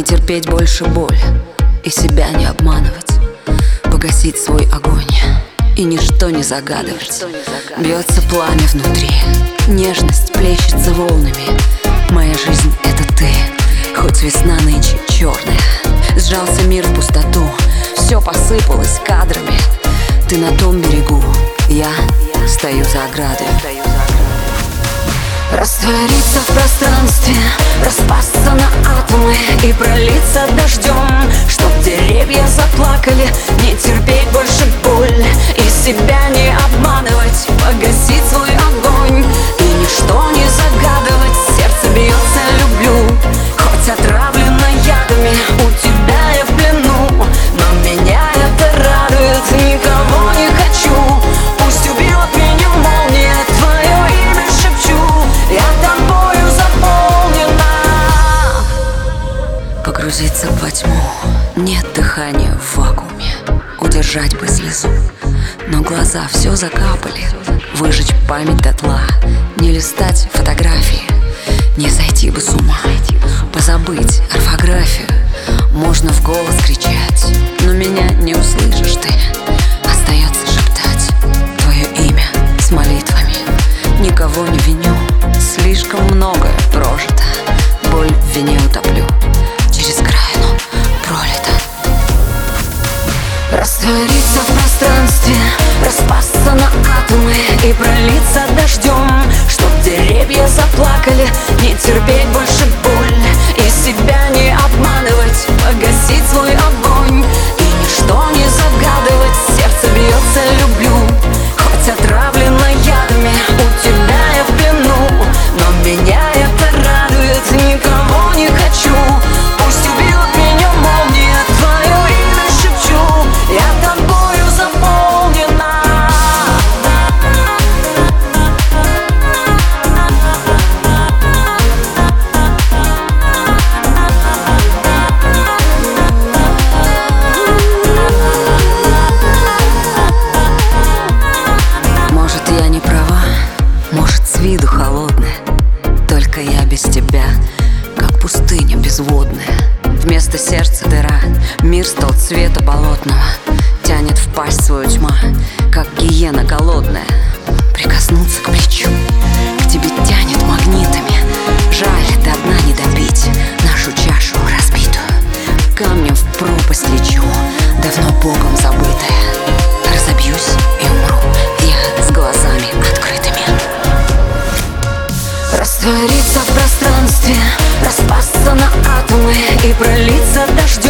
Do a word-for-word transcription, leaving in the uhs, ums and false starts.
терпеть больше боль и себя не обманывать, погасить свой огонь и ничто не загадывать. Бьется пламя внутри, нежность плещется волнами. Моя жизнь — это ты, хоть весна нынче черная. Сжался мир в пустоту, все посыпалось кадрами. Ты на том берегу, я стою за оградой. Раствориться в пространстве, распасться на атомы и пролиться дождем, чтоб деревья заплакали, не терпеть больше боль и себя не обманывать, погасить свой огонь и ничто не загадывать. Сердце бьется, люблю, хоть отравлено ядами, у тебя я в плену, но меня это радует, никого не хочу. Пусть убьет меня молния, твое имя шепчу, я тобою заполнена. Погрузиться во тьму, нет дыхания в вакууме, удержать бы слезу, но глаза все закапали. Выжечь память дотла, не листать фотографии, не сойти бы с ума, позабыть орфографию. Можно в голос кричать, но меня не услышишь ты. Остается шептать твое имя с молитвами. Никого не виню, слишком многое прожито. Боль в вине утоплю, через край, но пролито. Раствориться в пространстве, распасться на атомы и пролиться дождем, чтоб деревья заплакали, не терпеть больше боль и себя не обманывать, погасить свой огонь и ничто не загадывать. Сердце бьется, люблю, хоть отравлено ядами, у тебя я в плену, но меня это радует, никого не хочу. Пусть убьет меня молния, твое имя шепчу, я тобою заполнена. Может, я не права, может, с виду холодная, только я без тебя, как пустыня безводная. Вместо сердца дыра, мир стал цвета болотного, тянет в пасть свою тьма, как гиена голодная. Прикоснуться к плечу, к тебе тянет магнитами. Жаль, до дна не добить нашу чашу разбитую. Камнем в пропасть лечу, давно Богом забытая. Разобьюсь и умру я с глазами открытыми. Раствориться в пространстве, распасться на атомы и пролиться дождем,